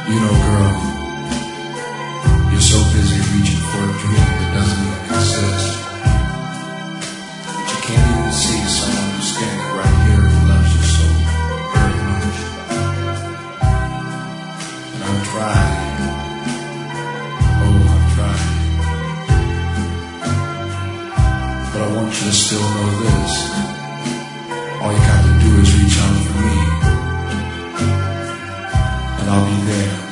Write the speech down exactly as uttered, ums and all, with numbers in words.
You know, girl, you're so busy reaching for a dream that doesn't even exist. But you can't even see someone who's standing right here who loves you so very much. And I've tried. Oh, I've tried. But I want you to still know this. All you got to do is reach out for me. And I'll be there.